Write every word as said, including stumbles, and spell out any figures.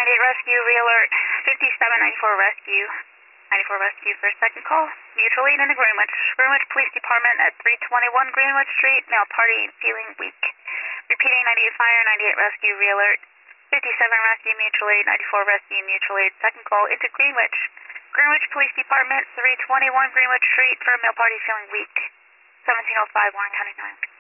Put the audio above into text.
ninety-eight Rescue, re-alert fifty-seven ninety-four Rescue. ninety-four Rescue for a second call. Mutual aid into Greenwich. Greenwich Police Department at three twenty-one Greenwich Street. Male party feeling weak. Repeating ninety-eight Fire, ninety-eight Rescue, re-alert fifty-seven Rescue, mutual aid, ninety-four Rescue, mutual aid. Second call into Greenwich. Greenwich Police Department, three twenty-one Greenwich Street for a male party feeling weak. seventeen oh five Warren County nine.